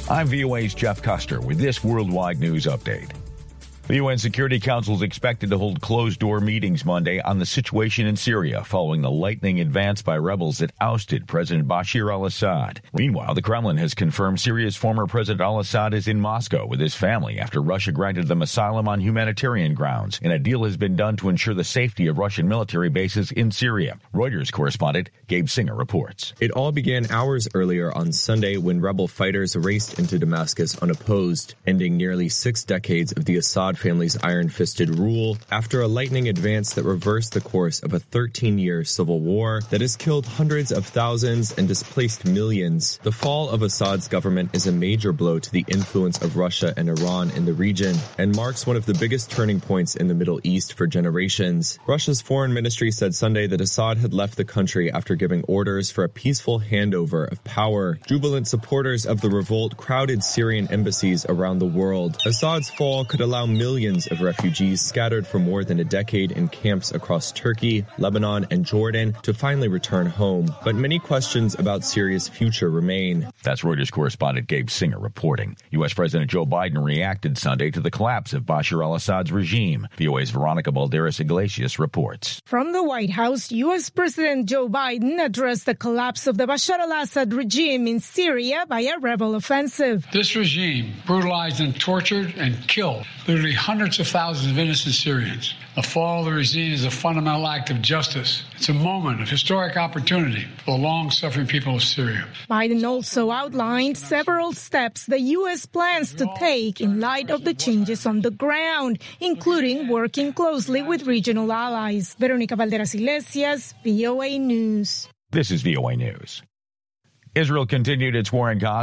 I'm VOA's Jeff Custer with this worldwide news update. The UN Security Council is expected to hold closed-door meetings Monday on the situation in Syria following the lightning advance by rebels that ousted President Bashar al-Assad. Meanwhile, the Kremlin has confirmed Syria's former President al-Assad is in Moscow with his family after Russia granted them asylum on humanitarian grounds, and a deal has been done to ensure the safety of Russian military bases in Syria. Reuters correspondent Gabe Singer reports. It all began hours earlier on Sunday when rebel fighters raced into Damascus unopposed, ending nearly 6 decades of the Assad family's iron-fisted rule after a lightning advance that reversed the course of a 13-year civil war that has killed hundreds of thousands and displaced millions. The fall of Assad's government is a major blow to the influence of Russia and Iran in the region and marks one of the biggest turning points in the Middle East for generations. Russia's foreign ministry said Sunday that Assad had left the country after giving orders for a peaceful handover of power. Jubilant supporters of the revolt crowded Syrian embassies around the world. Assad's fall could allow millions of refugees scattered for more than a decade in camps across Turkey, Lebanon, and Jordan to finally return home. But many questions about Syria's future remain. That's Reuters correspondent Gabe Singer reporting. U.S. President Joe Biden reacted Sunday to the collapse of Bashar al-Assad's regime. VOA's Veronica Balderas Iglesias reports. From the White House, U.S. President Joe Biden addressed the collapse of the Bashar al-Assad regime in Syria by a rebel offensive. This regime brutalized and tortured and killed literally hundreds of thousands of innocent Syrians. The fall of the regime is a fundamental act of justice. It's a moment of historic opportunity for the long-suffering people of Syria. Biden also outlined several steps the U.S. plans to take in light of the changes on the ground, including working closely with regional allies. Veronica Valderas Iglesias, VOA News. This is VOA News. Israel continued its war in Gaza